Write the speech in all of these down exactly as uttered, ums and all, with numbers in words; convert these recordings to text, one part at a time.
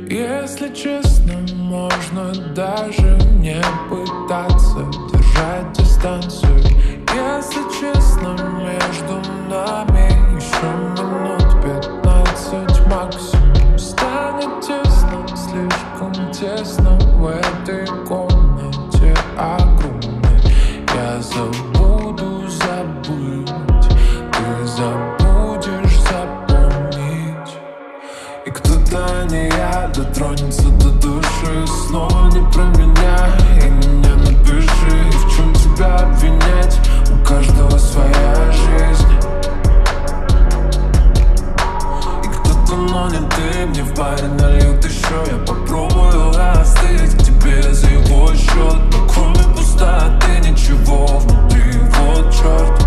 Если честно, можно даже не пытаться держать дистанцию. Если честно, между нами еще минут пятнадцать максимум. Станет тесно, слишком тесно в этой комнате огромной. Я забуду забыть, ты забудешь запомнить. И кто-то, не я, дотронется до души. Снова не про меня, и меня напиши. И в чем тебя обвинять? У каждого своя жизнь. И кто-то, но не ты, мне в баре нальют еще. Я попробую остыть к тебе за его счет. Но кроме пустоты ничего внутри, вот черт.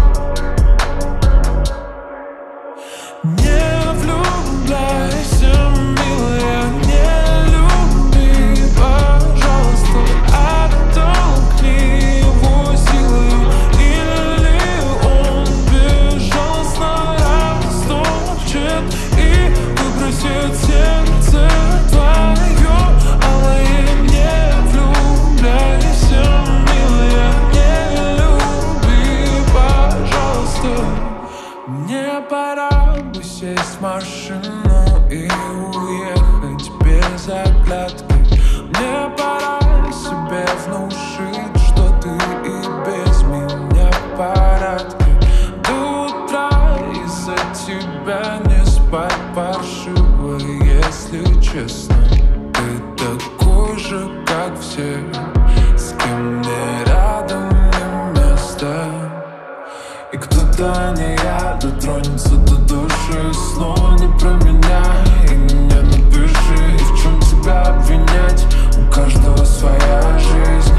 Не влюбляйся, милая, не люби, пожалуйста, оттолкни его силой. Или он безжалостно растопчет и выбросит сердце твое. Алая, не влюбляйся, милая, не люби, пожалуйста. Мне пора сесть в машину и уехать без оглядки. Мне пора себе внушить, что ты и без меня в порядке. До утра из-за тебя не спать паршиво, если честно. Ты такой же, как все, с кем мне рядом не место. И кто-то, не я, дотронется до души. Снова не про меня, и меня напиши. И в чем тебя обвинять? У каждого своя жизнь.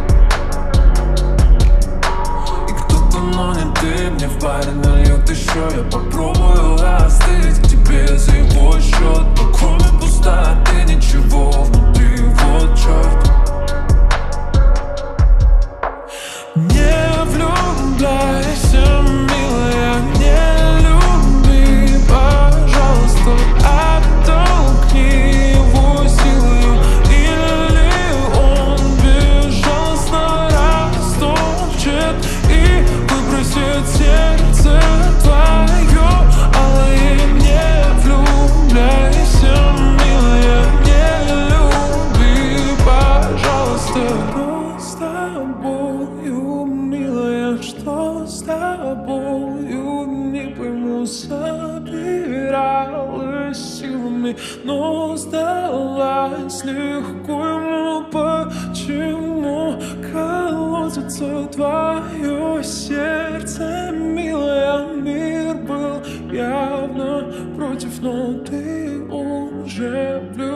И кто-то, но не ты, мне в баре нальют еще. Я попробую остыть к тебе за его счет. Но кроме пустоты ничего внутри, вот черт. Не влюбляйся, милая, не люби, пожалуйста, оттолкни его силой. Или он безжалостно растопчет и выбросит сердце твое. Алая, не влюбляйся, милая, не люби, пожалуйста. Что с тобою, милая, что с тобою? Не пойму, собиралась силами, но сдалась легко ему. Почему колотится твое сердце, милая? Мир был явно против, но ты уже влюбилась.